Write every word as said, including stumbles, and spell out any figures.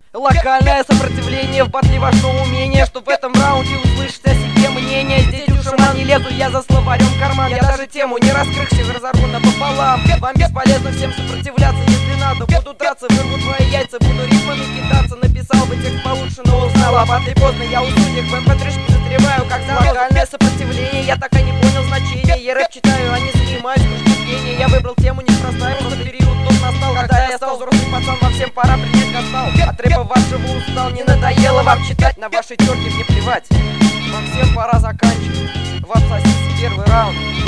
Локальное сопротивление в батле ваше умение, что в этом раунде услышать о себе мнение. Здесь уж шаман не лезу, я за словарем в карман. Я даже тему не раскрывших разорву напополам. Вам бесполезно всем сопротивляться, если надо. Буду драться, вырву твои яйца, буду рифмами кидаться. Написал бы текст получше, но узнал, а батле поздно. Я у судьях в эм пэ три-шке застреваю, как за локальное сопротивление. Я так и не понял значения. Я рэп читаю, а не занимаюсь кружком пения. Я выбрал тему неспроста, просто период тот настал, когда я стал взрослый пацан, во всем пора принять кастал. От рэпа вашего устал, не надоело вам читать, на ваши терки мне плевать. Вам всем пора заканчивать. Вам сосиски первый раунд.